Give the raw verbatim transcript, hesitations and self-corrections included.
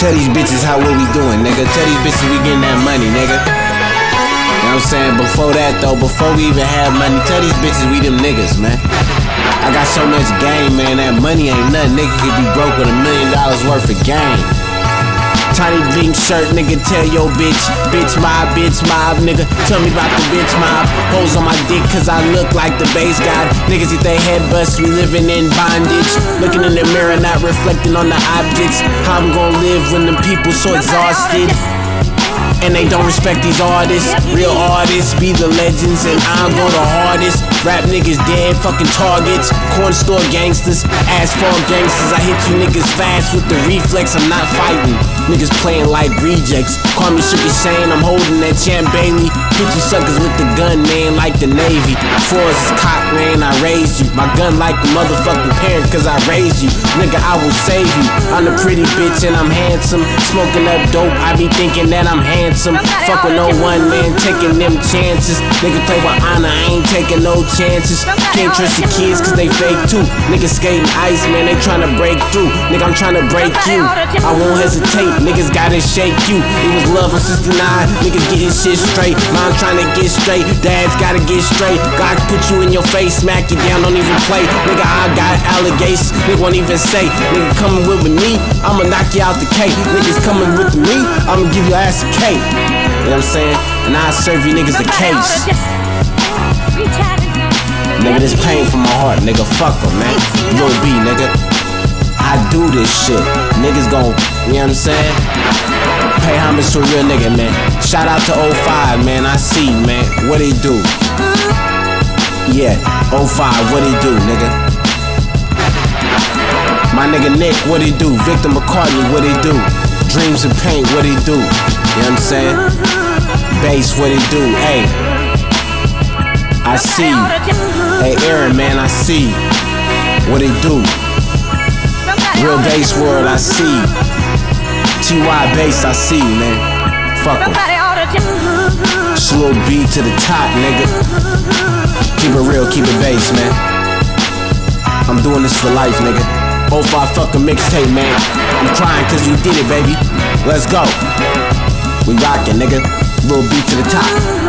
Tell these bitches how what we doing, nigga. Tell these bitches we getting that money, nigga. You know what I'm saying? Before that though, before we even have money, tell these bitches we them niggas, man. I got so much game, man, that money ain't nothing. Nigga could be broke with a million dollars worth of game. Tiny Vink shirt, nigga, tell your bitch. Bitch mob, bitch mob, nigga. Tell me about the bitch mob. Holes on my dick cause I look like the base god. Niggas get their head bust, we living in bondage. Looking in the mirror, not reflecting on the objects. How I'm gonna live when the people so exhausted and they don't respect these artists. Real artists be the legends and I'm go the hardest. Rap niggas dead, fucking targets. Corn store gangsters, asphalt gangsters. I hit you niggas fast with the reflex, I'm not fighting. Niggas playing like rejects. Call me Sugar Shane, I'm holding that Champ Bailey. Hit you suckers with the gun, man, like the Navy. Force is cock, man, I raised you. My gun like the motherfucking parent, cause I raised you. Nigga, I will save you. I'm a pretty bitch and I'm handsome. Smoking up dope, I be thinking that I'm handsome. Fuck with no one, man, taking them chances. Nigga play with honor, I ain't taking no chances. Can't trust your kids cause they fake too. Niggas skating ice, man, they tryna break through. Nigga, I'm tryna break you. I won't hesitate, niggas gotta shake you. It was love on sixty-nine, niggas getting shit straight. Mom tryna get straight, dad's gotta get straight. God put you in your face, smack you down, don't even play. Nigga, I got allegations, nigga won't even say. Nigga coming with me, I'ma knock you out the cake. Niggas coming with me, I'ma give your ass a cake. You know what I'm saying? And I serve you niggas a case. Nigga, this pain from my heart, nigga, fuck em, man. Lil B, nigga. I do this shit. Niggas gon', you know what I'm saying? Pay homage to a real nigga, man. Shout out to oh five, man. I see, man. What he do? Yeah, oh five, what he do, nigga? My nigga Nick, what he do? Victor McCartney, what he do? Dreams of Paint, what he do? You know what I'm saying? Bass, what he do? Hey, I see you. Hey, Aaron, man, I see you. What he do? Real Bass World, I see you. T Y Bass, I see you, man. Fuck em. Slow B to the top, nigga. Keep it real, keep it bass, man. I'm doing this for life, nigga. oh five fucking mixtape, man. I'm crying cause you did it, baby. Let's go. We rockin', nigga. Little beat to the top.